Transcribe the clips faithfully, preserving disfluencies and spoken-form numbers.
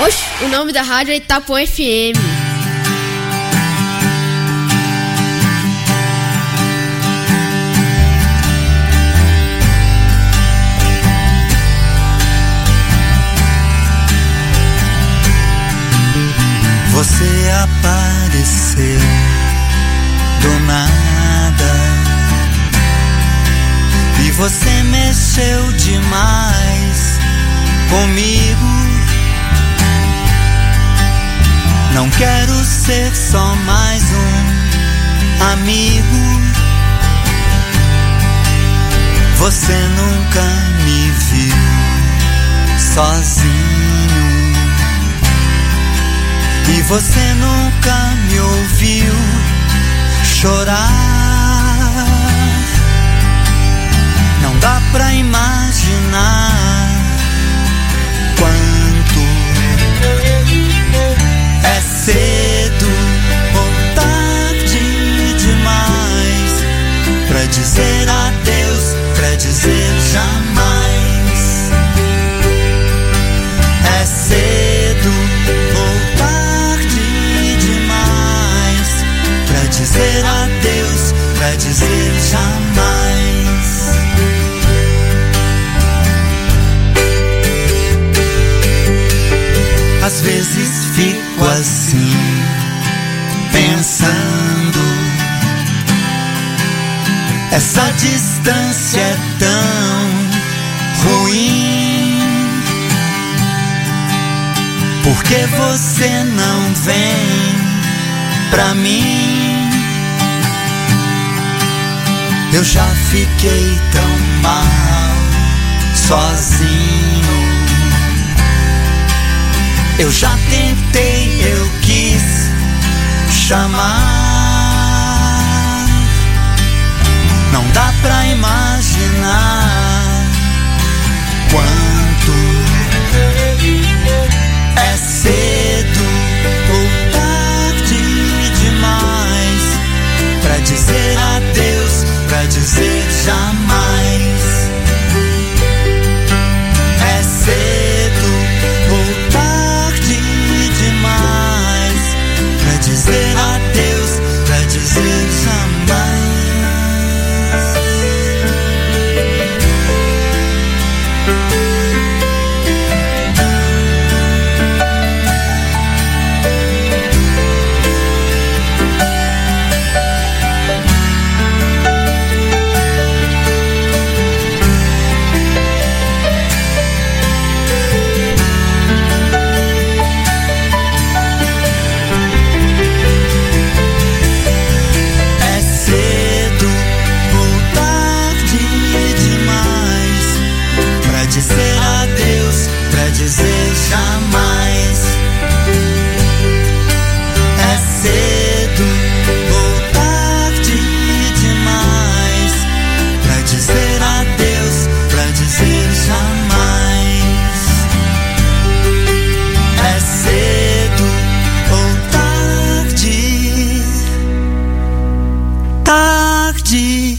Oxe, o nome da rádio é Itapuã F M. Você apareceu do nada e você mexeu demais comigo. Não quero ser só mais um amigo. Você nunca me viu sozinho e você nunca me ouviu chorar. Não dá pra imaginar quanto é cedo ou tarde demais pra dizer adeus, pra dizer jamais. É cedo ou tarde demais pra dizer adeus, pra dizer jamais. Às vezes fico assim, pensando, essa distância é tão ruim. Por que você não vem pra mim? Eu já fiquei tão mal sozinho. Eu já tentei, eu quis chamar. Não dá pra imaginar quanto é cedo ou tarde demais pra dizer adeus, pra dizer jamais. É cedo ou tarde demais pra dizer adeus, pra dizer jamais. Dizer adeus, pra dizer jamais. É cedo ou tarde demais pra dizer adeus, pra dizer jamais. É cedo ou tarde, tarde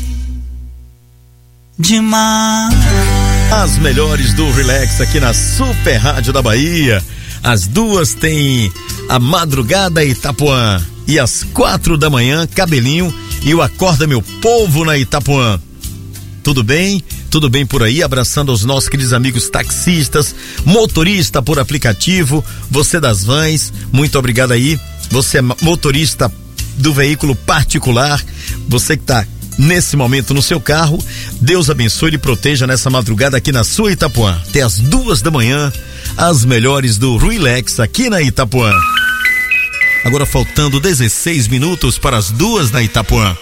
demais. As melhores do Relax aqui na Super Rádio da Bahia. As duas tem a Madrugada Itapuã e às quatro da manhã, Cabelinho e o Acorda Meu Povo na Itapuã. Tudo bem? Tudo bem por aí? Abraçando os nossos queridos amigos taxistas, motorista por aplicativo, você das vans, muito obrigado aí. Você é motorista do veículo particular, você que tá nesse momento no seu carro, Deus abençoe e proteja nessa madrugada aqui na sua Itapuã. Até as duas da manhã, as melhores do Relax aqui na Itapuã. Agora faltando dezesseis minutos para as duas na Itapuã.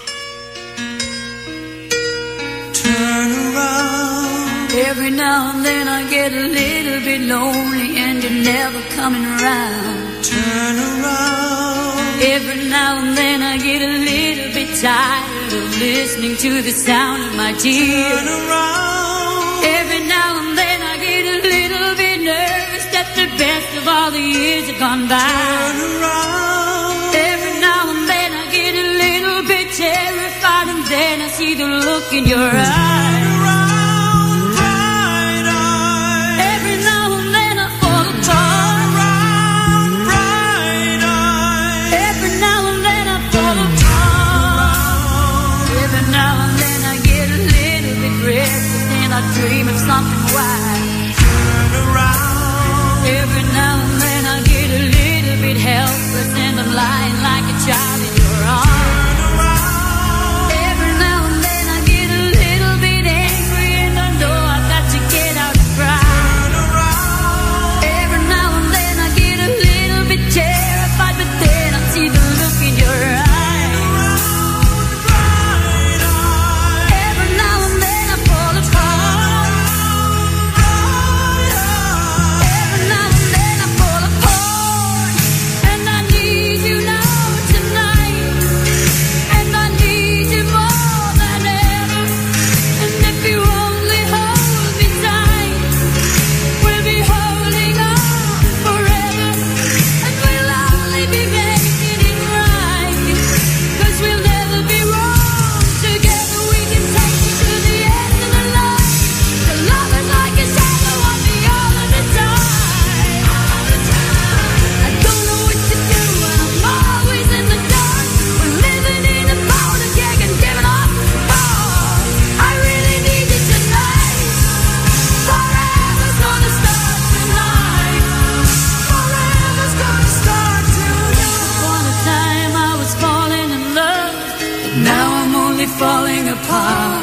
Turn around. Every now and then I get a little bit lonely and you're never coming around. Turn around. Every now and then I get a little bit tired of listening to the sound of my tears. Turn around. Every now and then I get a little bit nervous that the best of all the years have gone by. Turn around. Every now and then I get a little bit terrified and then I see the look in your eyes. Every now and then I fall apart. apart.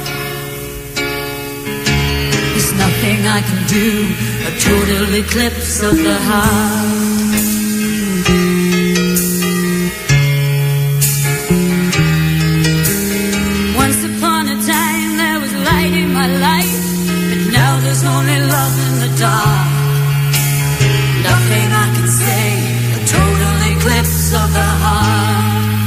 There's nothing I can do, a total eclipse of the heart. Once upon a time there was light in my life, but now there's only love in the dark. Nothing I can say, a total eclipse of the heart.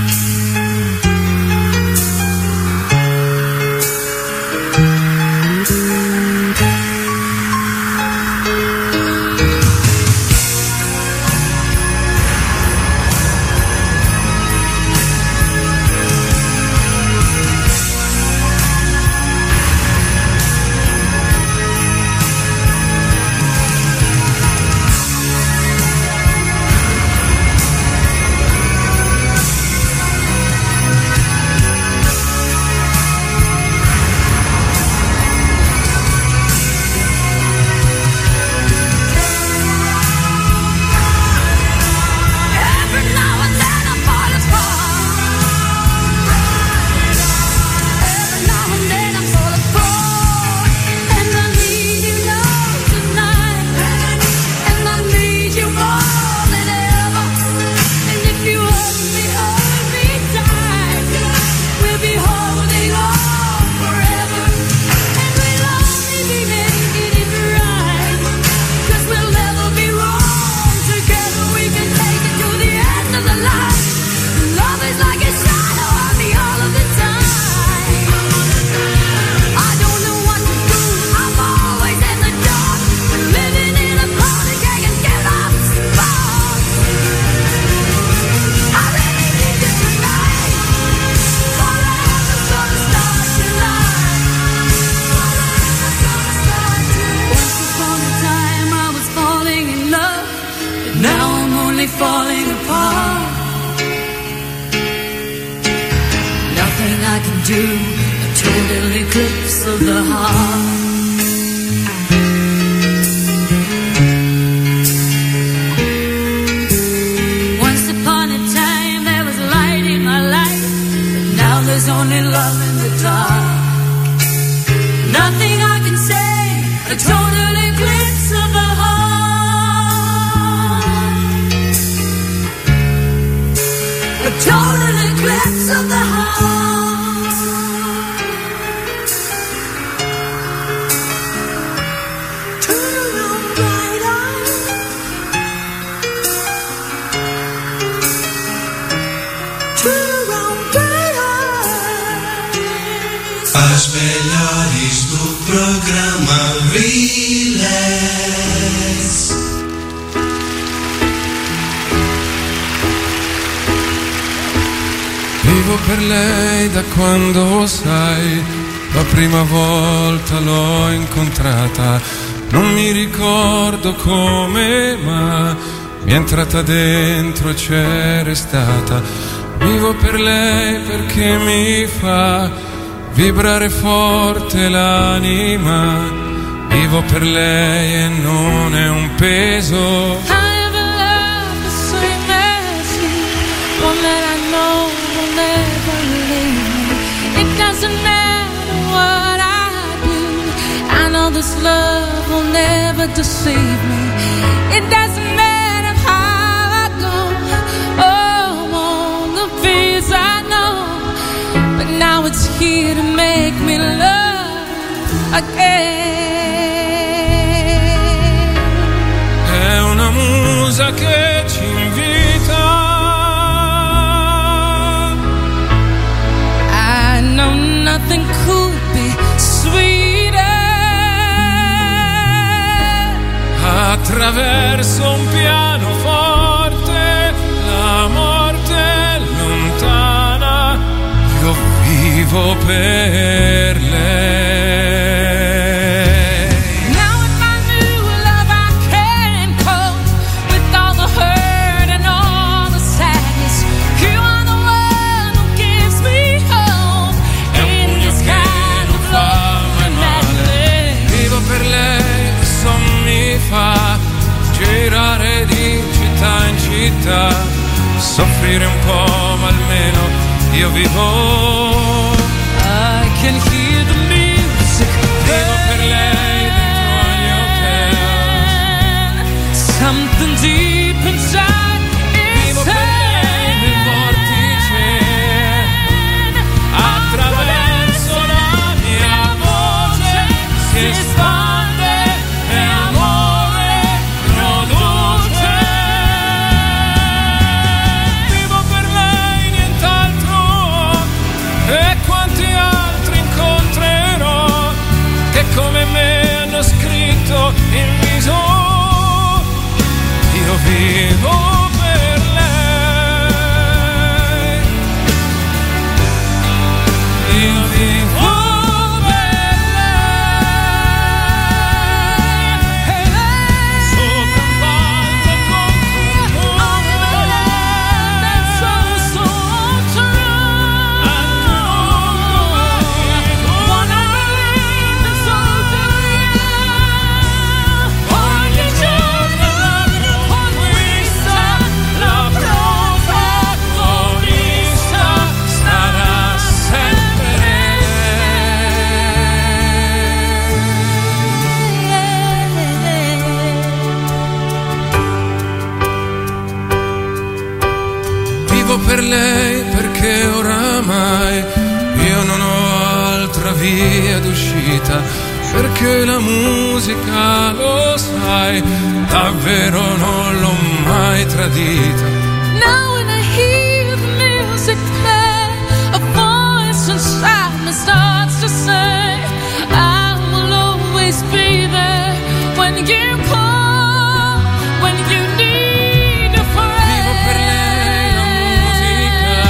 Falling apart. Nothing I can do, a total eclipse of the heart. Once upon a time there was light in my life, but now there's only love in the dark. Nothing I can say, a total eclipse of the heart. A total eclipse of the heart. Turn around, bright eyes. Turn around, bright eyes. As melhores do programa Relax. Vivo per lei da quando, sai, la prima volta l'ho incontrata. Non mi ricordo come, ma mi è entrata dentro e c'è restata. Vivo per lei perché mi fa vibrare forte l'anima. Vivo per lei e non è un peso. This love will never deceive me. It doesn't matter how I go, oh, all the fears I know, but now it's here to make me love again. È una musa che ci invita. I know nothing could be sweeter. Attraverso un pianoforte, la morte è lontana, io vivo per lei. Now with my new love I can cope with all the hurt and all the sadness. You are the one who gives me hope in this kind of love and madness. Vivo per lei, sommi fa girare di città in città, soffrire un po' ma almeno io vivo. I something deep inside is Vivo per lei nel vortice, attraverso la mia voce si espande e amore produce. Vivo per lei, nient'altro, e quanti altri incontrerò che come me hanno scritto in viso. Io vivo per lei, io vivo per lei, sopra un palco con cultura, so so true, anche un wanna live so true, ogni giorno la conquista, la protagonista sarà sempre lei. Vivo per lei perché oramai io non ho altra via d'uscita, perché la musica, lo sai, davvero non l'ho mai tradita. Now when I hear the music play, a voice inside me starts to say, I will always be there when you call, when you need a friend. Vivo per lei la musica,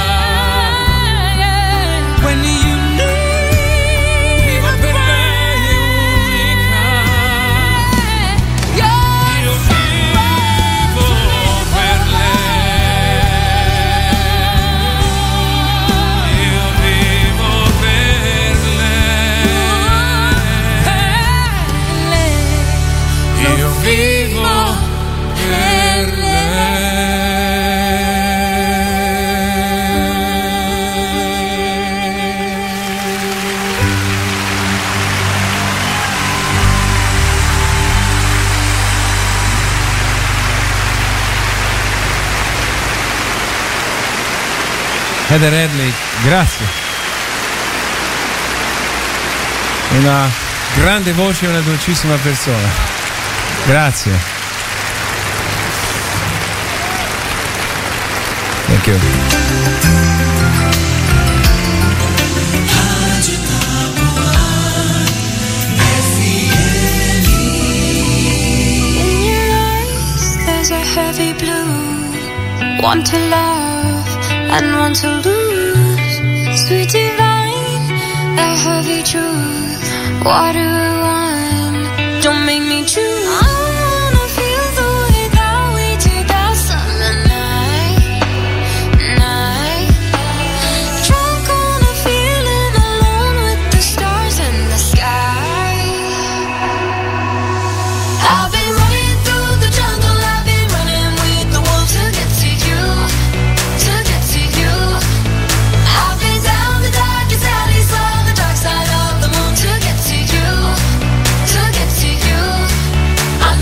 When you need vivo per lei unica. You're Io vivo per lei, io vivo per lei, io vivo per Heather Hadley, grazie. Una grande voce e una dolcissima persona. Grazie. Thank you. In your eyes, there's a heavy blue. Want to love and want to lose. Sweet divine, the heavy truth. Water or wine, don't make me choose. I wanna feel the way that we did that summer night, night. Drunk on a feeling, alone with the stars in the sky. I've been running through the jungle, I've been running with the wolves to get to you, to get to you. I've been down the darkest alleys, on the dark side of the moon to get to you, to get to you.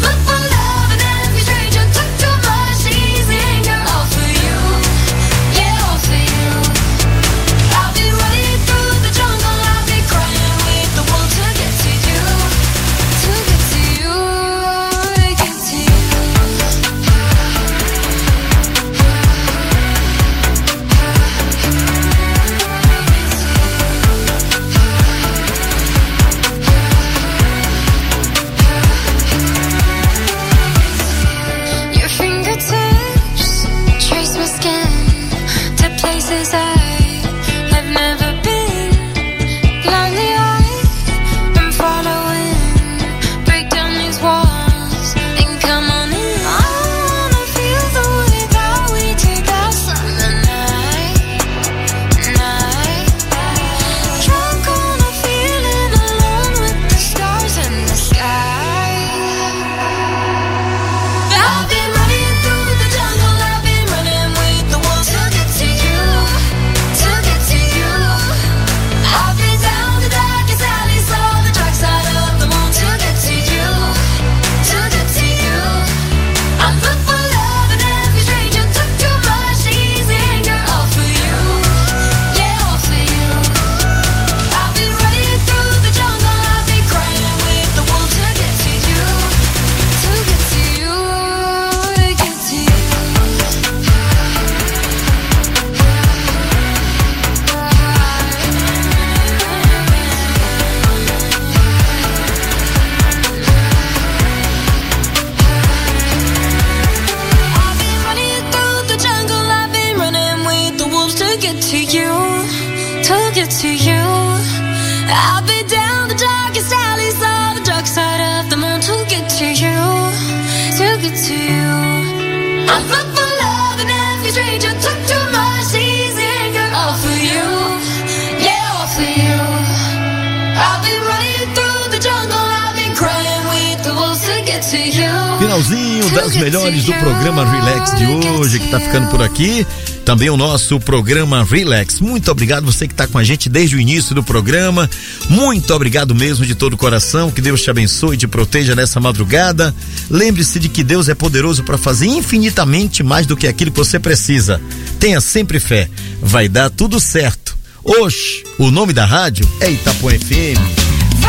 get to you. I'll be down the darkest alleys of the dark side of the moon to get to you, to get to you. I'm full for love and every stranger took too much easy anger. All for you, yeah, all for you. I'll be running through the jungle, I've been crying with the wolves to get to you. Finalzinho das melhores do programa Relax de hoje, que tá ficando por aqui. Também o nosso programa Relax. Muito obrigado você que está com a gente desde o início do programa. Muito obrigado mesmo de todo o coração. Que Deus te abençoe e te proteja nessa madrugada. Lembre-se de que Deus é poderoso para fazer infinitamente mais do que aquilo que você precisa. Tenha sempre fé. Vai dar tudo certo. Hoje, o nome da rádio é Itapuã F M.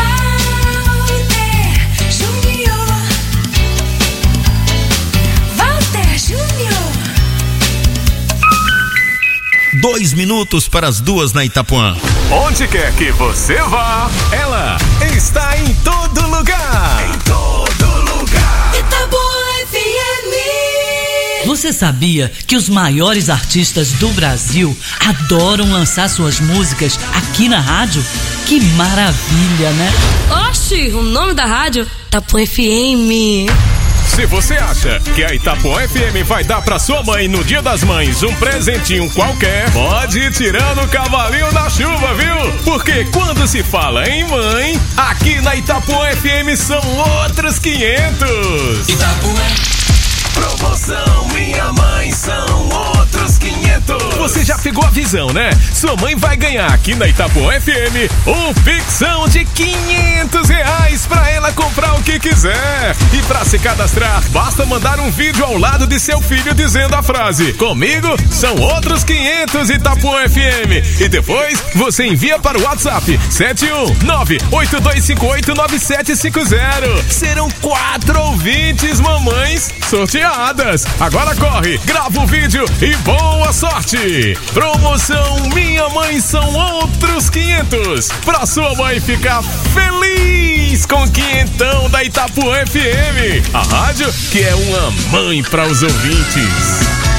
Dois minutos para as duas na Itapuã. Onde quer que você vá, ela está em todo lugar. Em todo lugar. Itapuã F M. Você sabia que os maiores artistas do Brasil adoram lançar suas músicas aqui na rádio? Que maravilha, né? Oxi, o nome da rádio? Itapuã F M. Se você acha que a Itapuã F M vai dar pra sua mãe no Dia das Mães um presentinho qualquer, pode ir tirando o cavalinho da chuva, viu? Porque quando se fala em mãe, aqui na Itapuã F M são outros quinhentos. Itapuã. Promoção Minha Mãe são outros quinhentos. Você já pegou a visão, né? Sua mãe vai ganhar aqui na Itapuã F M um pixão de quinhentos reais pra ela comprar o que quiser. E pra se cadastrar, basta mandar um vídeo ao lado de seu filho dizendo a frase: comigo são outros quinhentos Itapuã F M. E depois você envia para o WhatsApp sete um nove oito dois cinco oito nove sete cinco zero. Serão quatro ouvintes mamães sorteadas. Agora corre, grava o vídeo e boa sorte! Promoção Minha Mãe são outros quinhentos, pra sua mãe ficar feliz com quinhentão da Itapuã F M, a rádio que é uma mãe para os ouvintes.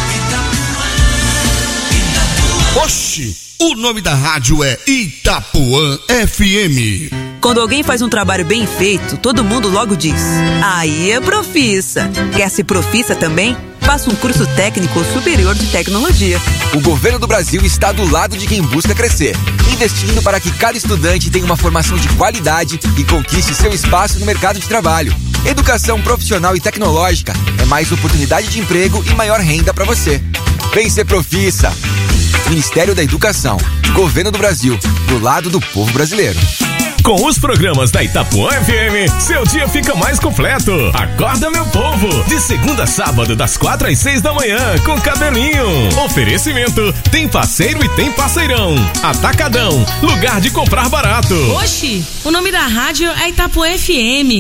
Oxi, o nome da rádio é Itapuã F M. Quando alguém faz um trabalho bem feito, todo mundo logo diz: aí é profissa. Quer ser profissa também? Faça um curso técnico ou superior de tecnologia. O governo do Brasil está do lado de quem busca crescer, investindo para que cada estudante tenha uma formação de qualidade e conquiste seu espaço no mercado de trabalho. Educação profissional e tecnológica é mais oportunidade de emprego e maior renda para você. Vem ser profissa. Ministério da Educação, Governo do Brasil, do lado do povo brasileiro. Com os programas da Itapuã F M, seu dia fica mais completo. Acorda, meu povo, de segunda a sábado, das quatro às seis da manhã, com Cabelinho. Oferecimento, tem parceiro e tem parceirão. Atacadão, lugar de comprar barato. Oxi, o nome da rádio é Itapuã F M.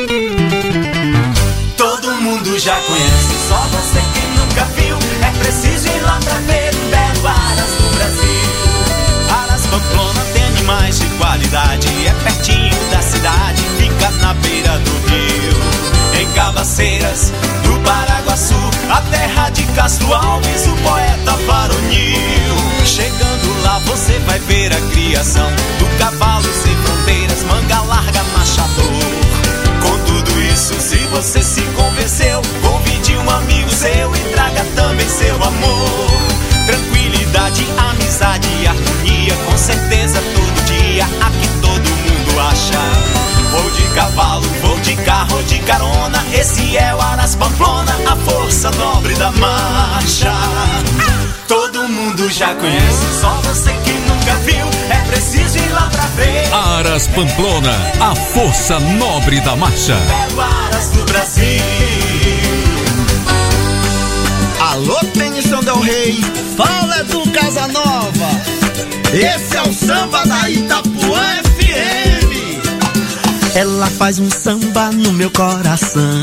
Todo mundo já conhece, só você que nunca viu. É preciso ir lá pra ver um belo Aras do Brasil. Aras Pamplona tem animais de qualidade, é pertinho da cidade, fica na beira do rio. Em Cabaceiras, do Paraguaçu, a terra de Castro Alves, o poeta varonil. Chegando lá você vai ver a criação do cavalo sem fronteiras, manga larga, machador. Com tudo isso, se você se convenceu, convide um amigo seu e traga também seu amor. Tranquilidade, amizade e harmonia, com certeza todo dia aqui todo mundo acha. Vou de cavalo, vou de carro, de carona, esse é o Aras Pamplona, a força nobre da marcha. Todo mundo já conhece, só você que nunca viu, é preciso ir lá pra ver. Aras Pamplona, a força nobre da marcha. É o Aras do Brasil. Alô, Tenição Del Rey, fala do Casanova. Esse é o samba da Itapuã F M. Ela faz um samba no meu coração.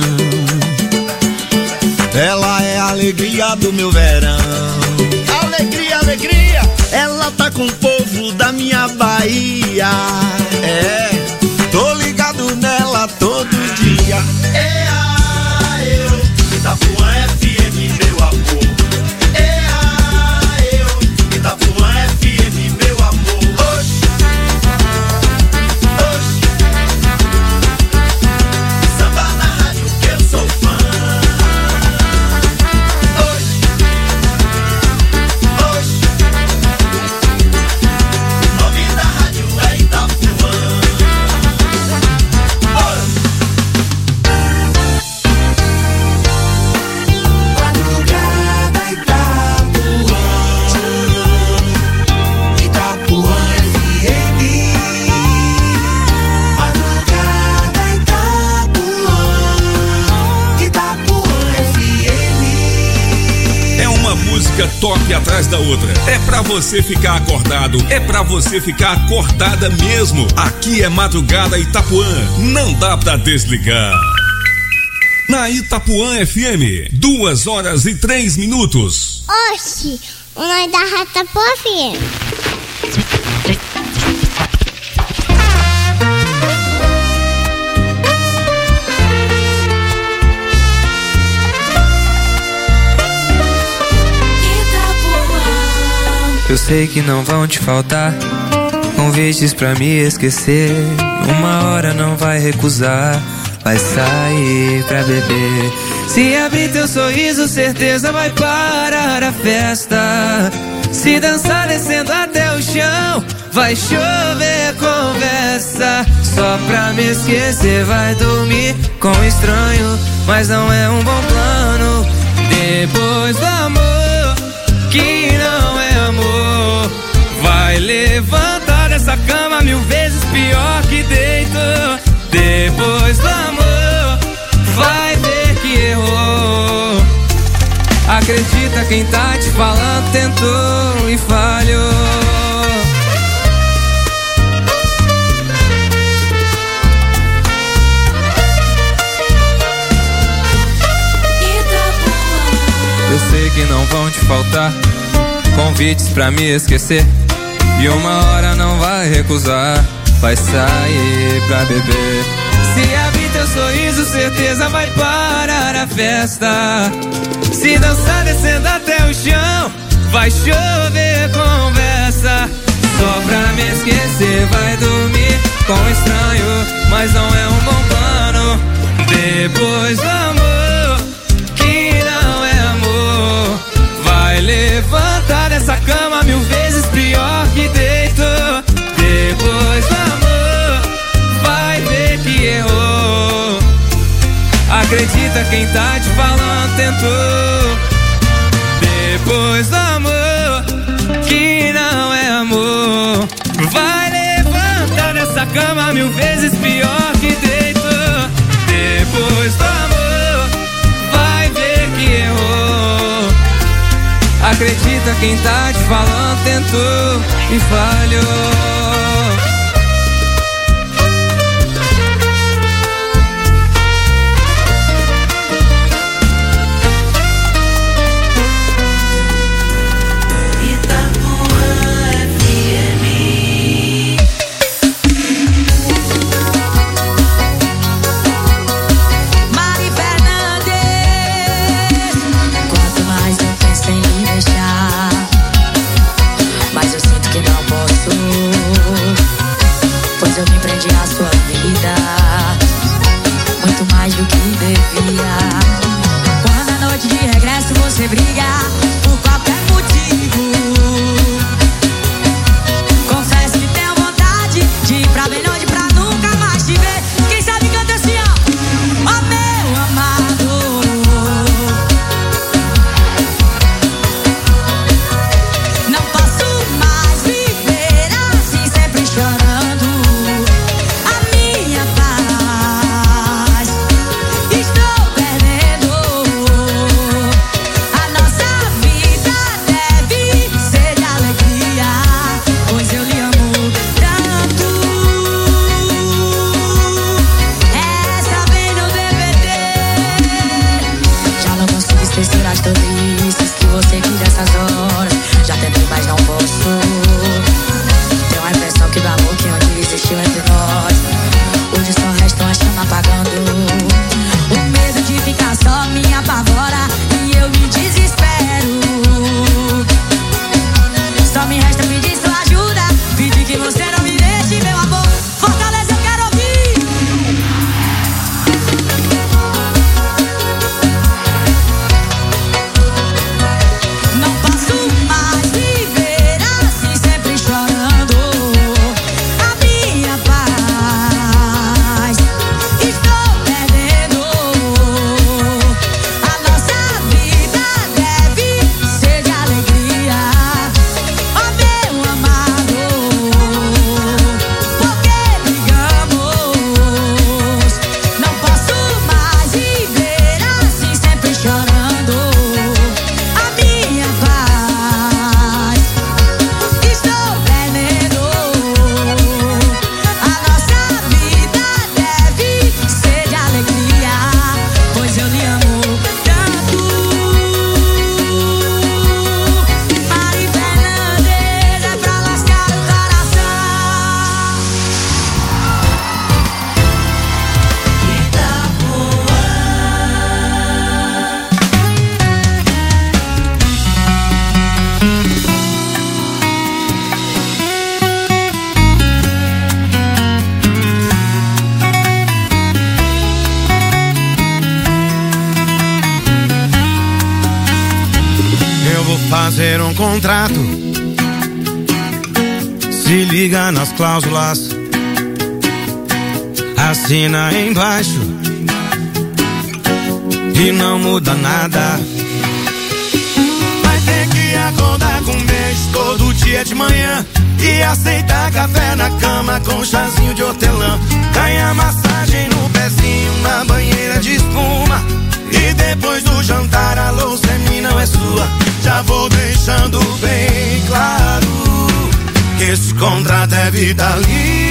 Ela é a alegria do meu verão. Alegria, alegria. Ela tá com o povo da minha Bahia. É, tô ligado nela todo dia. É a eu, Itapuã F M, meu amor. É a eu, Itapuã F M, meu amor. Hoje música toque atrás da outra. É pra você ficar acordado, é pra você ficar acordada mesmo. Aqui é Madrugada Itapuã, não dá pra desligar. Na Itapuã F M, duas horas e três minutos. Oxi, o nome da Rádio Itapuã F M. Eu sei que não vão te faltar convites pra me esquecer. Uma hora não vai recusar, vai sair pra beber. Se abrir teu sorriso, certeza vai parar a festa. Se dançar descendo até o chão, vai chover conversa. Só pra me esquecer, vai dormir com um estranho, mas não é um bom plano. Depois do amor, que não é amor, vai levantar dessa cama mil vezes pior que deitou. Depois do amor, vai ver que errou. Acredita quem tá te falando, tentou e falhou. Eu sei que não vão te faltar convites pra me esquecer. E uma hora não vai recusar, vai sair pra beber. Se abrir teu sorriso, certeza vai parar a festa. Se dançar descendo até o chão, vai chover conversa. Só pra me esquecer, vai dormir com um estranho, mas não é um bom plano. Depois do amor, que não é amor, vai levantar dessa cama mil vezes pior que deitou. Depois do amor, vai ver que errou. Acredita quem tá te falando, tentou. Depois do amor, que não é amor, vai levantar dessa cama mil vezes pior que deitou. Depois do amor, vai ver que errou. Acredita quem tá te falando, tentou e falhou. Você briga por qualquer motivo. Confesso que tenho vontade de ir pra bem longe pra nunca mais te ver. Quem sabe canta assim, ó. Ó meu amado, não posso mais viver assim, sempre chorando a minha paz. Estou perdendo a nossa Eu vou fazer um contrato. Se liga nas cláusulas, assina embaixo e não muda nada. Vai ter que acordar com um beijo todo dia de manhã e aceitar café na cama com chazinho de hortelã. Ganhar massagem no pezinho na banheira de espuma. E depois do jantar a louça é minha, não é sua. Já vou deixando bem claro que esse contrato é vitalício.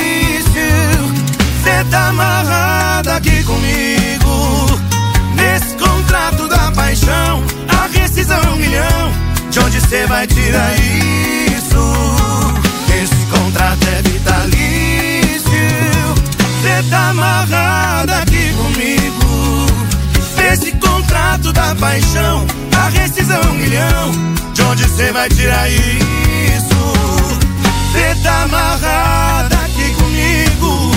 Cê tá amarrada aqui comigo. Nesse contrato da paixão, a rescisão é um milhão. De onde cê vai tirar isso? Esse contrato é vitalício. Cê tá amarrada aqui comigo. Esse contrato da paixão, a rescisão é um milhão. De onde cê vai tirar isso? Cê tá amarrada aqui comigo.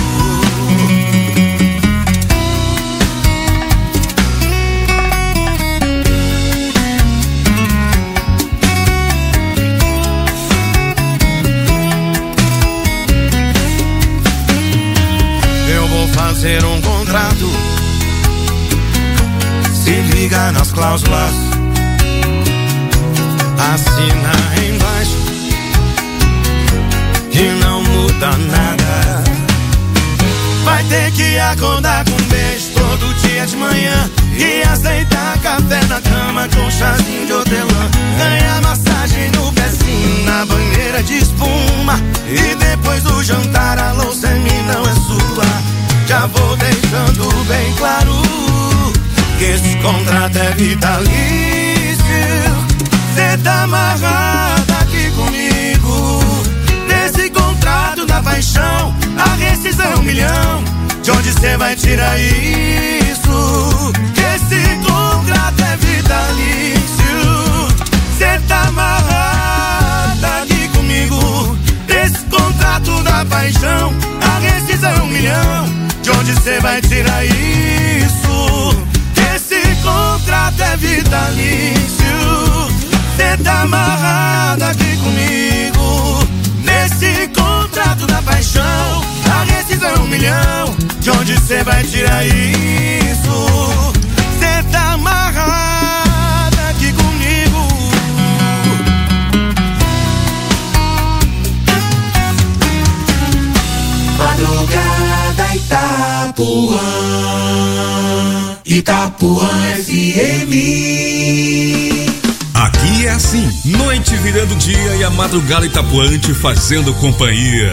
Eu vou fazer um contrato. Se liga nas cláusulas, assina embaixo e não muda nada. Vai ter que acordar com um beijo todo dia de manhã e aceitar café na cama com chazinho de hortelã. Ganhar massagem no pezinho na banheira de espuma. E depois do jantar a louça é minha, não é sua. Já vou deixando bem claro que esse contrato é vitalício. Cê tá amarrada aqui comigo. Nesse contrato da paixão, a rescisão é um milhão. De onde cê vai tirar isso? Esse contrato é vitalício. Cê tá amarrada aqui comigo. Nesse contrato da paixão, a rescisão é um milhão. De onde cê vai tirar isso? Esse contrato é vitalício. Cê tá amarrada aqui comigo. Nesse contrato da paixão, a rescisão é um milhão. De onde cê vai tirar isso? Cê tá amarrada aqui comigo. Madrugada Itapuã, Itapuã F M. Aqui é assim, noite virando dia e a madrugada Itapuã te fazendo companhia.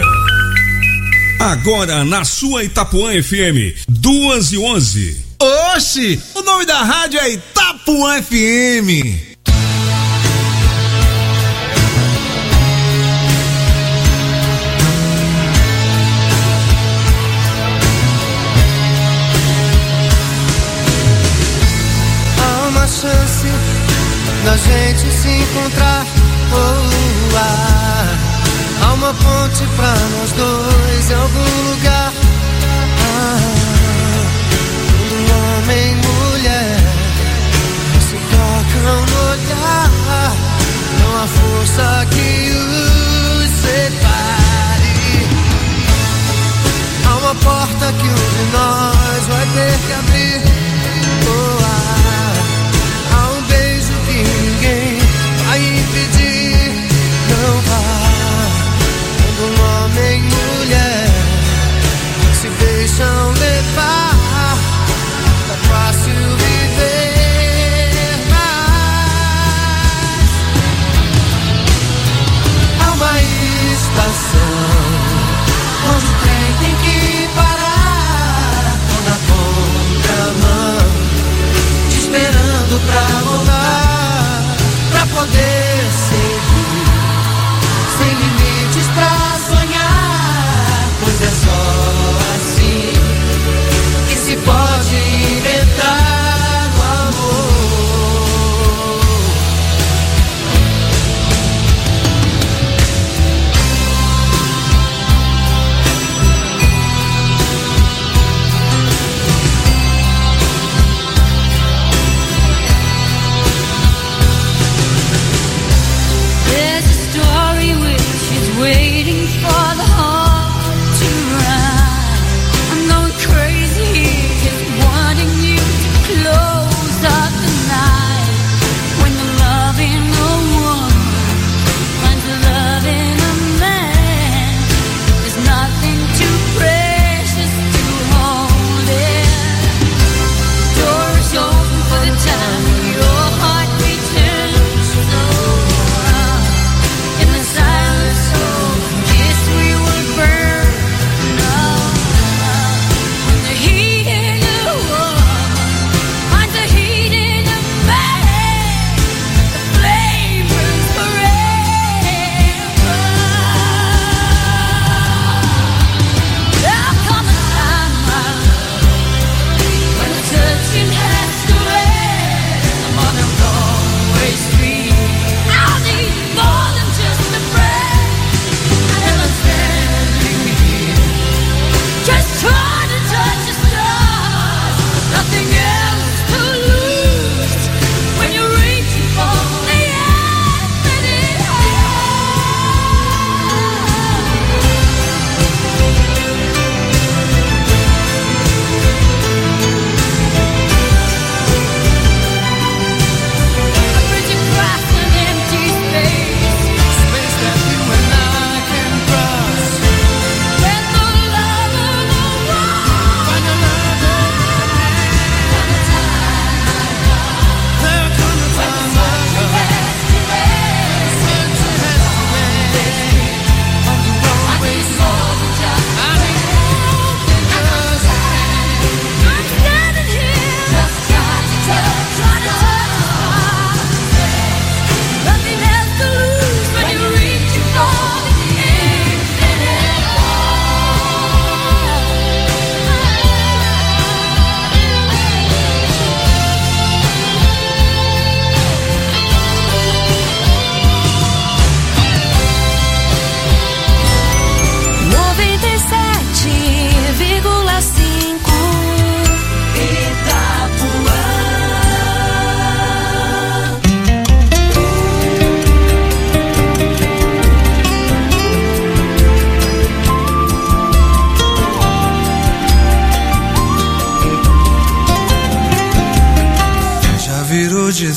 Agora na sua Itapuã F M, duas e onze. Oxi, o nome da rádio é Itapuã F M. Chance da gente se encontrar, oh, ah, há uma ponte pra nós dois em algum lugar. Ah, quando homem e mulher se tocam no olhar, não há força que os separe. Há uma porta que um de nós vai ter que abrir, oh, ah, ninguém vai impedir, não vá. Quando um homem e mulher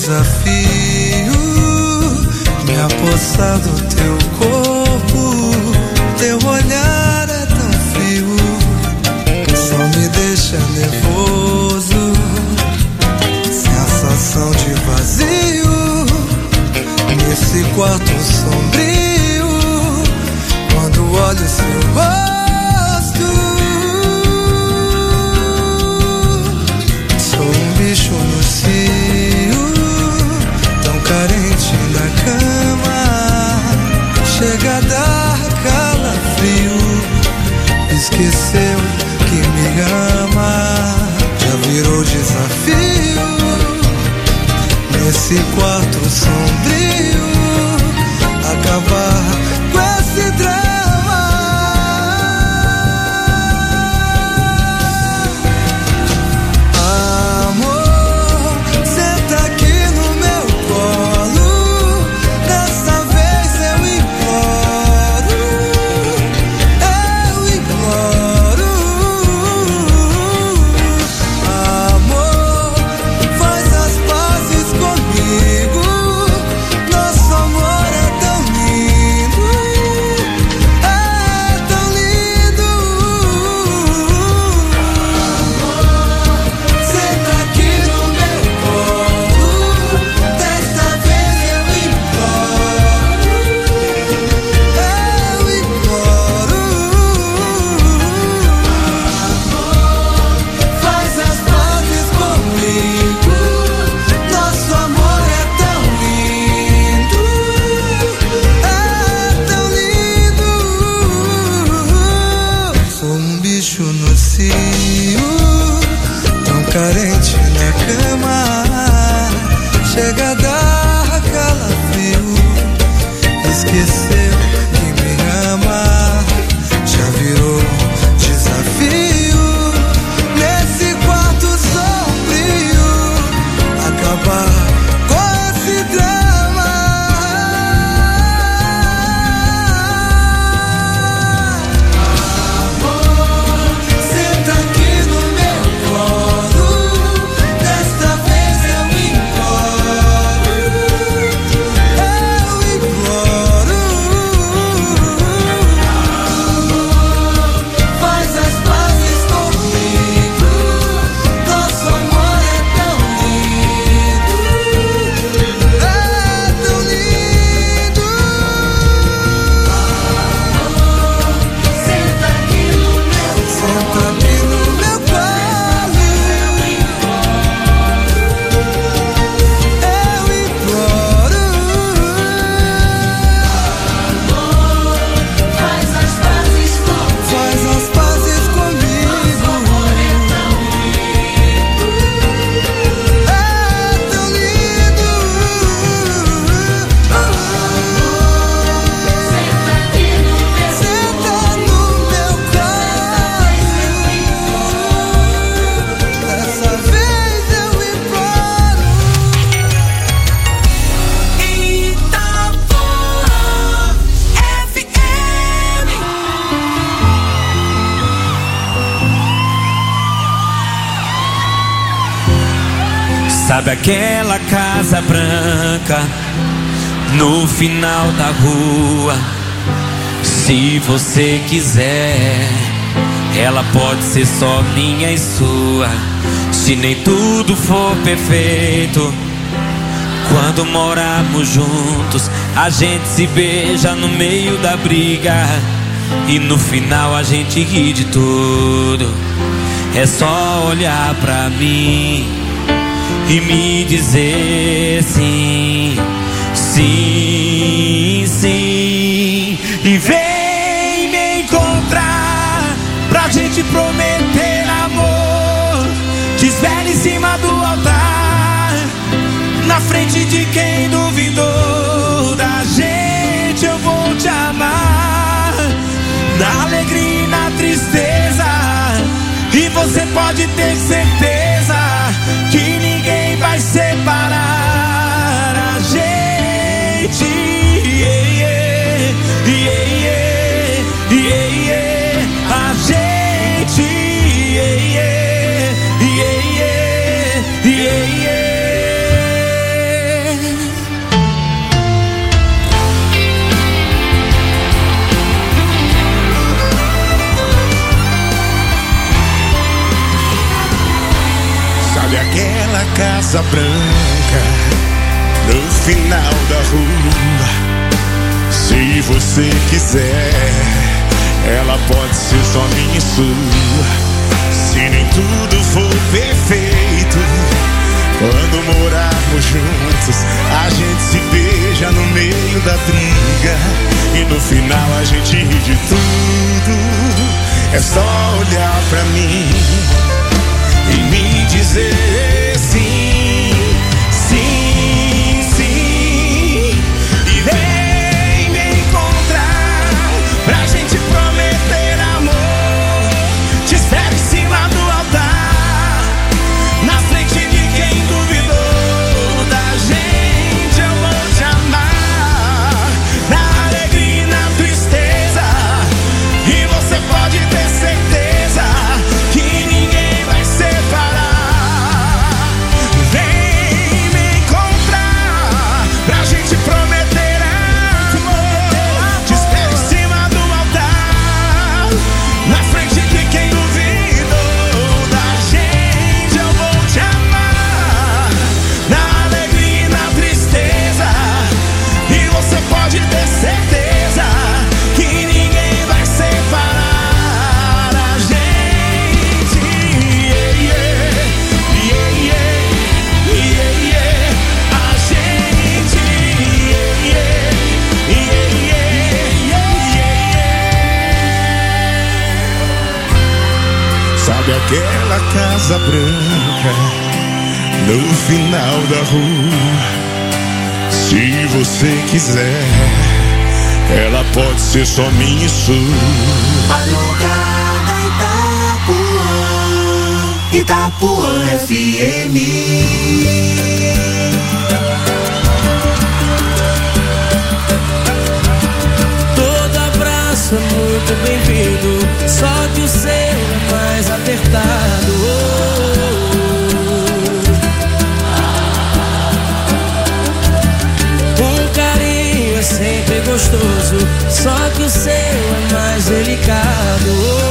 desafio me apossar do teu corpo. Teu olhar é tão frio, só me deixa nervoso. Sensação de vazio nesse quarto sombrio, quando olho seu rosto. Sou um bicho no cio, tão carente na cama. Chega a dar calafrio, esqueceu que me ama. Já virou desafio nesse quarto sombrio, acabar com esse drama. Amor, senta aqui no meu colo, dessa vez eu imploro, eu imploro. Amor, faz as pazes comigo, nosso amor é tão lindo, é tão lindo. Amor, senta aqui no meu colo, desta vez eu imploro, eu imploro. Amor, faz as pazes comigo, nosso amor é tão lindo, é tão lindo. Sou um bicho no cio, tão carente na cama. Chega a dar calafrio, esqueceu que me ama. Já virou desafio nesse quarto sombrio, acabar com esse drama. Amor, senta aqui no meu colo, desta vez eu imploro, eu imploro. Amor, faz as pazes comigo, nosso amor é tão lindo, é tão lindo. Amor, senta aqui no meu senta aqui no meu colo, eu imploro. Amor, faz as pazes comigo, faz as pazes comigo, nosso amor é tão lindo, é tão lindo. Amor, senta aqui no meu senta no meu colo, dessa vez eu imploro. Itapuã F M. Sabe aquela casa branca no final da rua? Se você quiser, ela pode ser só minha e sua. Se nem tudo for perfeito, quando moramos juntos, a gente se beija no meio da briga e no final a gente ri de tudo. É só olhar pra mim e me dizer sim, sim, sim. E vem me encontrar pra gente prometer amor. Desvela em cima do altar, na frente de quem duvidou da gente. Eu vou te amar, na alegria e na tristeza. E você pode ter certeza que ninguém vai separar a gente. Yeah, yeah, yeah, yeah, yeah, yeah. A gente. Yeah, yeah, yeah, yeah, yeah, yeah. Casa Branca, no final da rua. Se você quiser, ela pode ser só minha e sua. Se nem tudo for perfeito, quando morarmos juntos, a gente se beija no meio da briga, e no final a gente ri de tudo. É só olhar pra mim e me dizer sim, sim, sim. E vem me encontrar pra gente prometer amor. Te espero em cima do altar, na frente de quem duvidou da gente. Eu vou te amar, na alegria e na tristeza, e você pode ter certeza que ninguém vai separar. Vem me encontrar pra gente prometer amor. Te espero em cima do altar, na frente de quem duvidou da gente. Eu vou te amar, na alegria e na tristeza, e você pode ter certeza que ninguém vai separar a gente. Yeah, yeah, yeah, yeah, yeah, yeah. A gente. Yeah, yeah, yeah, yeah, yeah. Sabe aquela Casa Branca no final da rua? Se você quiser, ela pode ser só minha e sua. Madrugada Itapuã, Itapuã F M. Todo abraço é muito bem-vindo, só que o seu é mais apertado. Um carinho é sempre gostoso, só que o seu é mais delicado.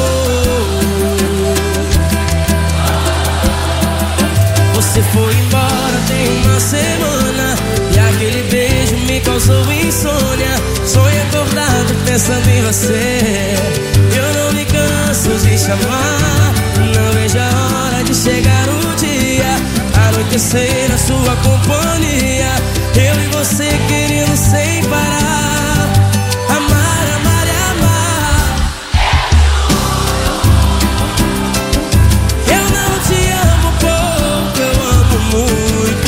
Você foi embora tem uma semana, e aquele beijo me causou insônia. Sonho acordado pensando em você, eu não me canso de chamar. Não vejo a hora de chegar o dia, anoitecer na sua companhia, eu e você querendo sem parar. Amar, amar e amar. Eu não te amo pouco, eu amo muito.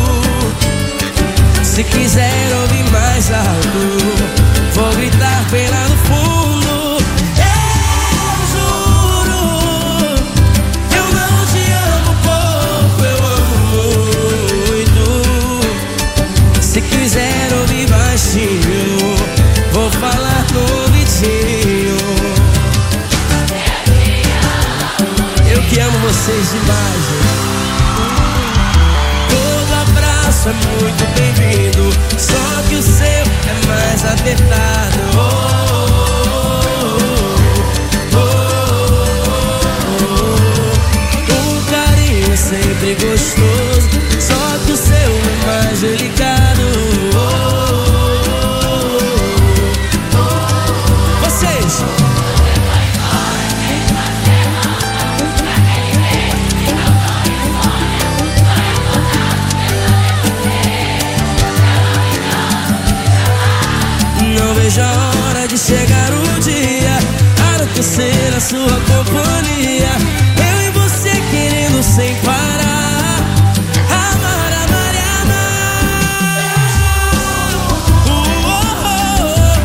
Se quiser ouvir mais alto, vou gritar bem lá no fundo. Eu juro, eu não te amo pouco, eu amo muito. Se quiser ouvir baixinho, vou falar no ouvidinho. Eu que amo vocês demais, gente. Todo abraço é muito bem-vindo, só que o seu é mais apertado. Oh, oh, oh, oh. Um carinho é sempre gostoso, só que o seu é mais delicado. Oh, oh, oh. Vocês. Não vejo a hora de chegar o dia, anoitecer na sua companhia, eu e você querendo sem parar. Amar, amar e amar. Uh, oh, oh,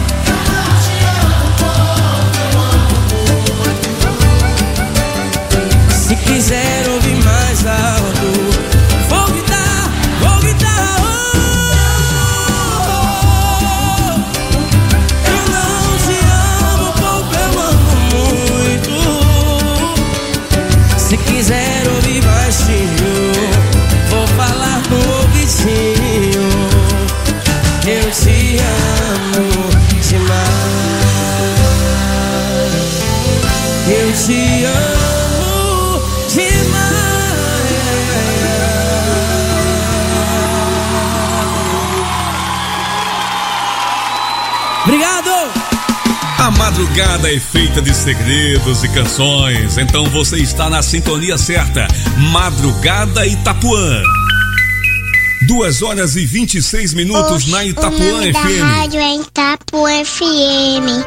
oh. Se quiser ouvir mais alto, vou gritar, vou gritar. Oh. Se quiser ouvir baixinho, vou falar no ouvidinho. Eu te amo demais, eu te amo demais. Obrigado! A madrugada é feita de segredos e canções, então você está na sintonia certa. Madrugada Itapuã. Duas horas e vinte e seis minutos. Oxe, na Itapuã o nome F M. Da rádio é Itapuã F M.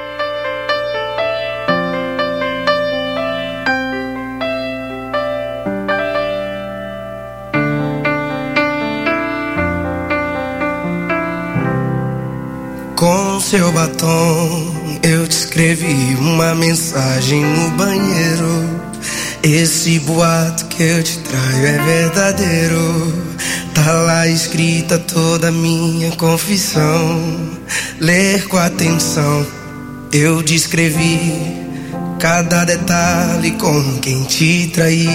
Com seu batom eu te escrevi uma mensagem no banheiro. Esse boato que eu te traio é verdadeiro. Tá lá escrita toda a minha confissão. Ler com atenção, eu descrevi cada detalhe com quem te traí.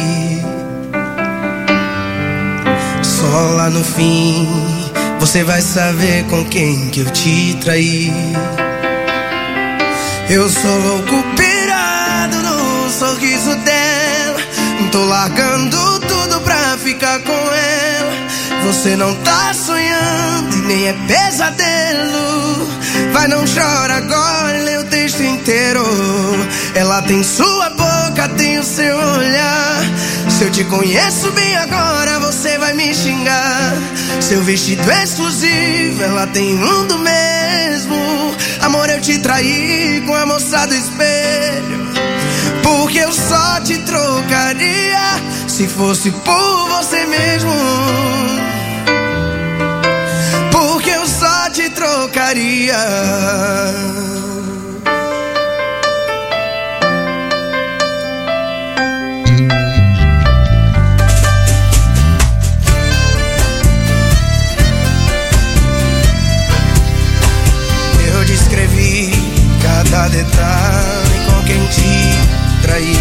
Só lá no fim você vai saber com quem que eu te traí. Eu sou louco pirado no sorriso dela. Tô largando tudo pra ficar com ela. Você não tá sonhando e nem é pesadelo. Vai, não chora agora, lê o texto inteiro. Ela tem sua boca, tem o seu olhar. Se eu te conheço bem agora, você vai me xingar. Seu vestido é exclusivo, ela tem um do mesmo. Amor, eu te traí com a moça do espelho. Porque eu só te trocaria se fosse por você mesmo. Porque eu só te trocaria. Eu descrevi cada detalhe com quem te traí.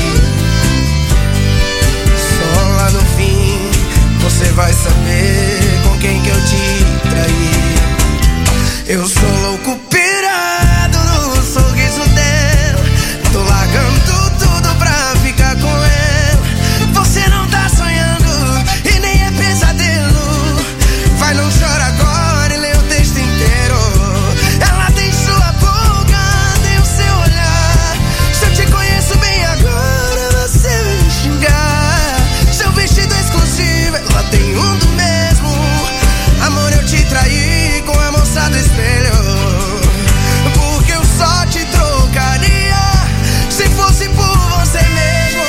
Só lá no fim você vai saber com quem que eu te traí. Eu sou louco pirado no sorriso dela. Tô largando tudo pra ficar com ela. Você não tá sonhando e nem é pesadelo. Vai, não chora agora e lê o texto inteiro. Ela tem sua boca, tem o seu olhar. Se eu te conheço bem agora, você vai me xingar. Seu vestido é exclusivo, ela tem um do mesmo. Amor, eu te traí com a moça do espelho. Porque eu só te trocaria se fosse por você mesmo.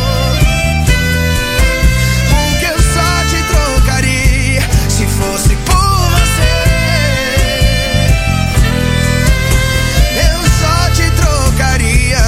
Porque eu só te trocaria se fosse por você. Eu só te trocaria.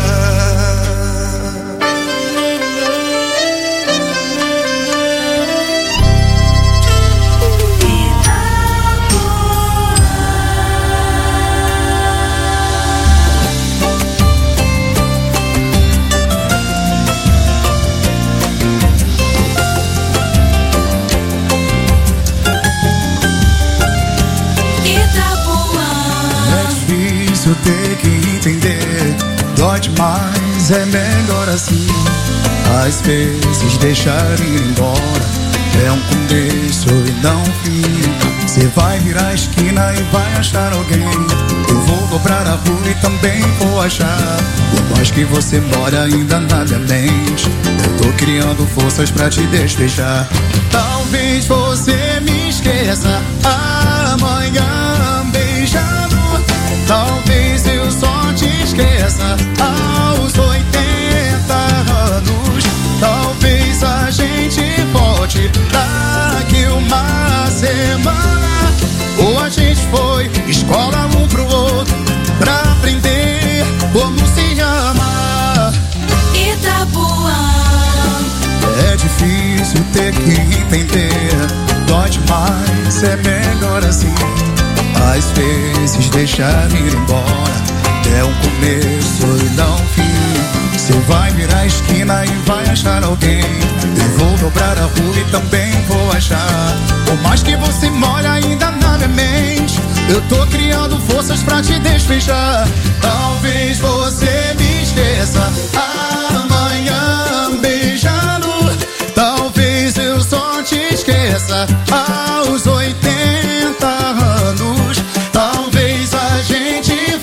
É difícil ter que entender. Dói demais, é melhor assim. Às vezes deixar ir embora é um começo e não um fim. Você vai virar a esquina e vai achar alguém. Eu vou dobrar a rua e também vou achar. Por mais que você mora ainda na minha mente, eu tô criando forças pra te despejar. Talvez você me esqueça amanhã beijando. Talvez eu só te esqueça aos oitenta anos. Talvez a gente volte daqui uma semana. Ou a gente foi escola um pro outro pra aprender como se ama. Itapuã. É difícil ter que entender. Dói demais, é melhor assim. Às vezes deixar ir embora é um começo e não um fim. Você vai virar a esquina e vai achar alguém. Eu vou dobrar a rua e também vou achar. Por mais que você mora ainda na minha mente, eu tô criando forças pra te despejar. Talvez você me esqueça amanhã beijando. Talvez eu só te esqueça aos oitenta anos. Talvez a gente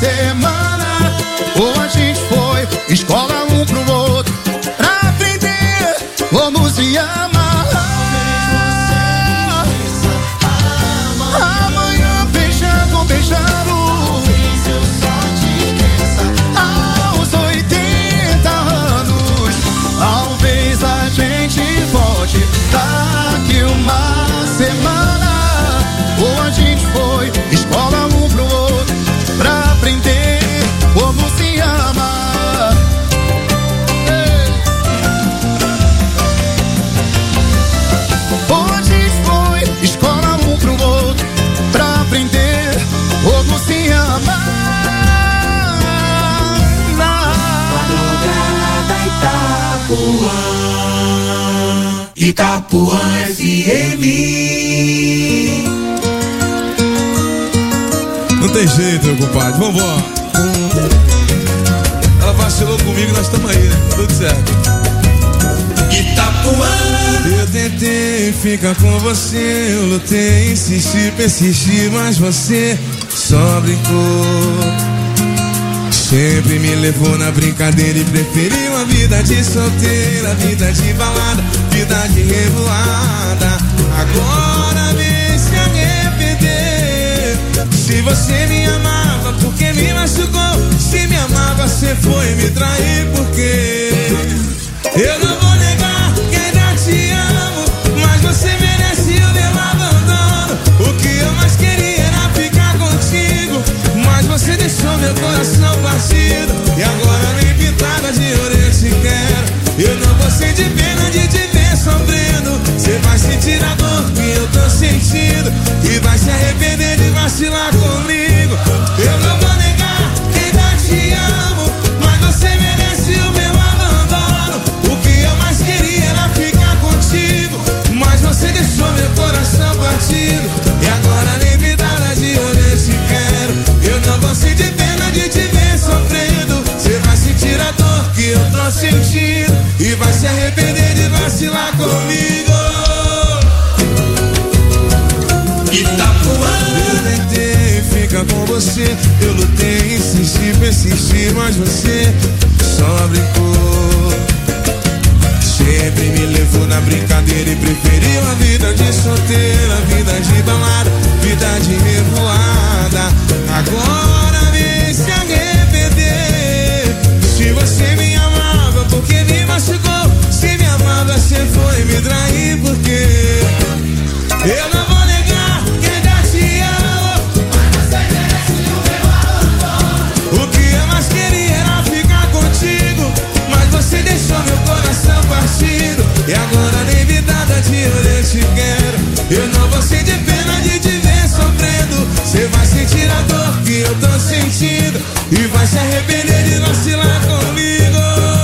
semana. Ou a gente foi escola um pro outro pra aprender como se ama. Amanhã beijando, beijando, talvez eu só te esqueça aos oitenta anos. Talvez a gente volte daqui uma semana. Ou a gente foi escola um pro outro pra aprender como se ama. Ou a gente foi escola um pro outro pra aprender como se ama. Madrugada Itapuã, Itapuã F M. Não tem jeito, meu compadre, vambora. Ela vacilou comigo, nós estamos aí, né? Tudo certo. Itapuã. Eu tentei ficar com você, eu lutei, insisti, persisti, mas você só brincou. Sempre me levou na brincadeira e preferiu a vida de solteira, vida de balada, vida de revoada. Agora vem se arrepender. Se você me amava, por que me machucou? Se me amava, você foi me trair, por quê? Eu não vou negar que ainda te amo, mas você merece o meu abandono. O que eu mais queria era ficar contigo, mas você deixou meu coração partido. E agora nem pintada de ouro eu te quero. Eu não vou sentir pena de te ver sofrendo. Você vai sentir a dor que eu tô sentindo e vai se arrepender de vacilar comigo. Eu não vou negar que ainda te amo, mas você merece o meu abandono. O que eu mais queria era ficar contigo, mas você deixou meu coração partido. E agora nem pintada de ouro eu te quero. Eu não vou sentir pena de te ver sofrendo. Você vai sentir a dor que eu tô sentindo e vai se arrepender de vacilar comigo. Itapuã. Eu tentei ficar com você, eu lutei, insisti, persisti, mas você só brincou. Sempre me levou na brincadeira e preferiu a vida de solteira, vida de balada, vida de revoada. Agora vem se arrepender. Se você me amava, por que me machucou? Se me amava, você foi me trair, por quê? Eu não vou negar que ainda te amo, mas você merece o meu abandono. O que eu mais queria era ficar contigo, mas você deixou meu coração partido. E agora nem vidada de ouro eu te quero. Eu não vou sentir pena de te ver sofrendo. Você vai sentir a dor que eu tô sentindo e vai se arrepender de vacilar comigo.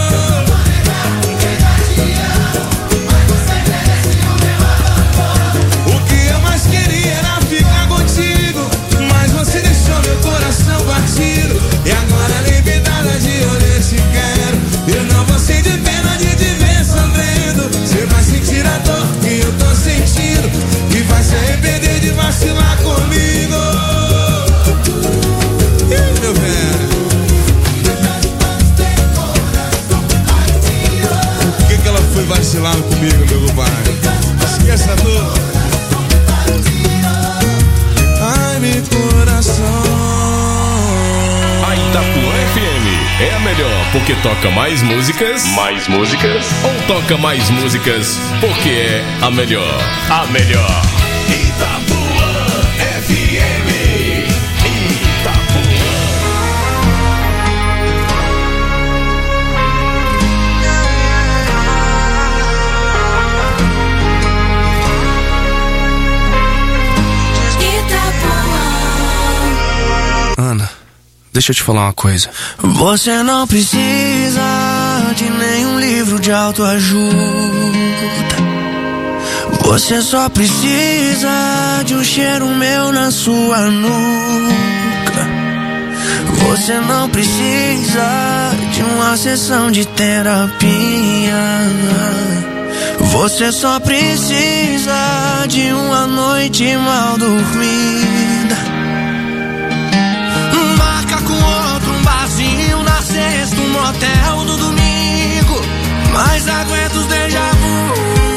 O que eu mais queria era ficar contigo, mas você deixou meu coração partido. E agora nem vidada de ouro eu te quero. Eu não vou sentir pena de te ver sofrendo. Você vai sentir a dor que eu tô sentindo e vai se arrepender de vacilar comigo. Ih, meu velho. Por que que ela foi vacilando comigo, meu compadre? Esqueça a dor. Ai, meu coração. A Itapuã F M é a melhor porque toca mais músicas. Mais músicas? Ou toca mais músicas porque é a melhor. A melhor. Itapuã F M. Itapuã. Ana, deixa eu te falar uma coisa. Você não precisa de nenhum livro de autoajuda. Você só precisa de um cheiro meu na sua nuca. Você não precisa de uma sessão de terapia. Você só precisa de uma noite mal dormida. Marca com motel no domingo, mas aguento os déjà vu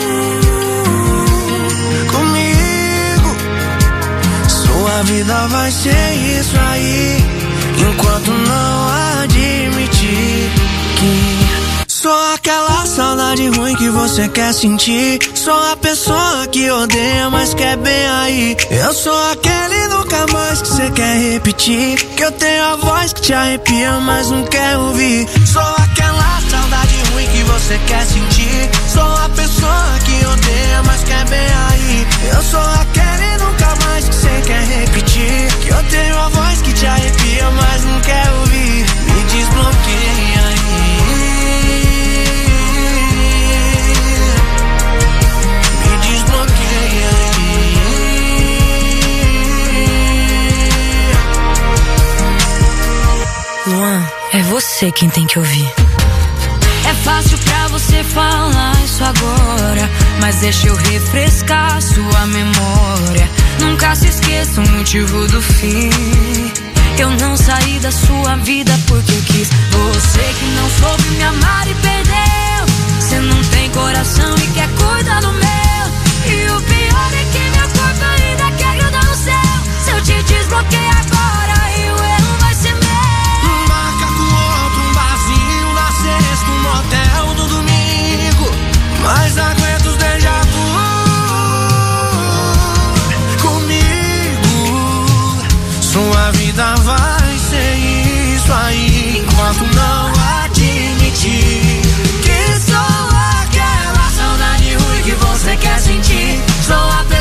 comigo. Sua vida vai ser isso aí, enquanto não admitir que sou aquela saudade ruim que você quer sentir. Sou a pessoa que odeia, mas quer bem aí. Eu sou aquele nunca mais que você quer repetir, que eu tenho a voz que te arrepia, mas não quer ouvir. Sou aquela saudade ruim que você quer sentir. Sou a pessoa que odeia, mas quer bem aí. Eu sou aquele nunca mais que você quer repetir, que eu tenho a voz que te arrepia, mas não quer ouvir. Me desbloqueia aí. Luan, é você quem tem que ouvir. É fácil pra você falar isso agora, mas deixa eu refrescar sua memória. Nunca se esqueça o motivo do fim. Eu não saí da sua vida porque quis. Você que não soube me amar e perdeu. Você não tem coração e quer cuidar do meu. E o pior é que meu corpo ainda quer grudar no céu. Se eu te desbloquear agora, e o erro vai ser meu. No motel do domingo, mas aguento os déjà vu comigo. Sua vida vai ser isso aí, enquanto não admitir que sou aquela saudade ruim que você quer sentir. Sou a pessoa